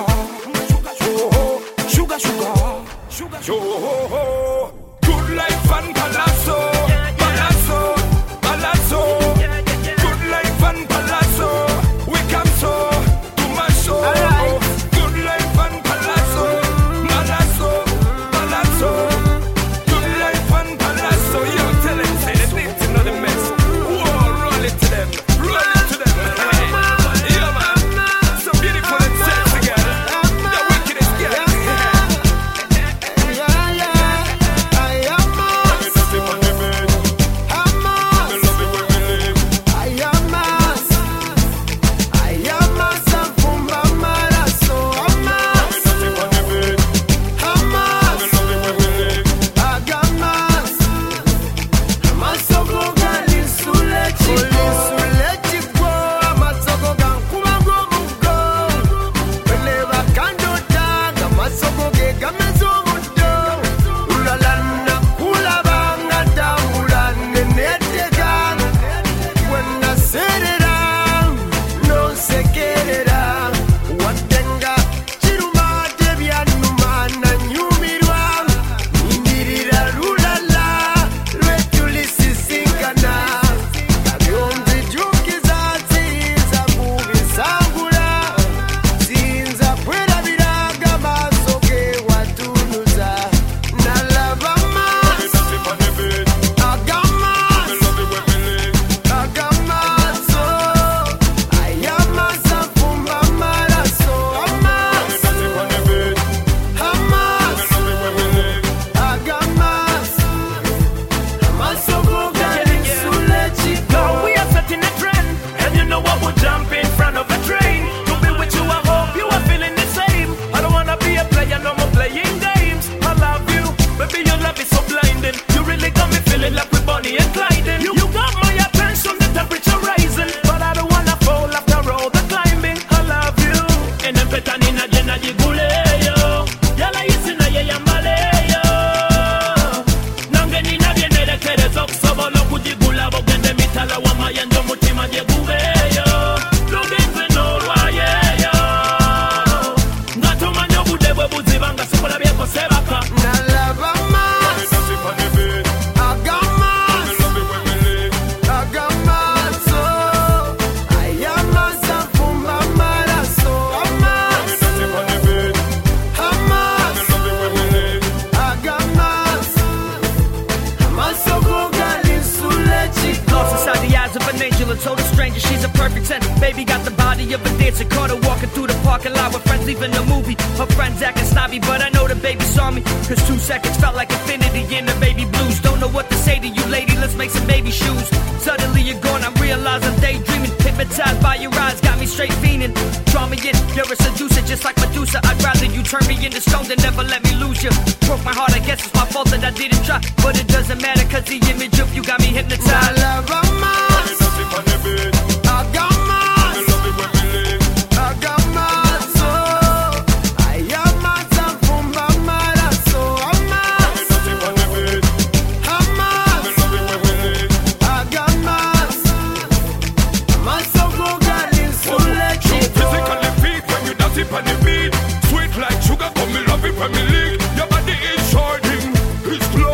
sugar, sugar, sugar. Good life and palazzo, palazzo, palazzo. Good life and palazzo, we come so to my soul. Good life and palazzo, palazzo, palazzo. Good life and palazzo. Yo, tell them, say the things in the mess. Whoa, roll it to them, roll it to them. Yeah, man, so beautiful and sexy girl, the wickedest girl. On the beat, sweet like sugar, come me love it when me lick. Your body is shorting, it's close.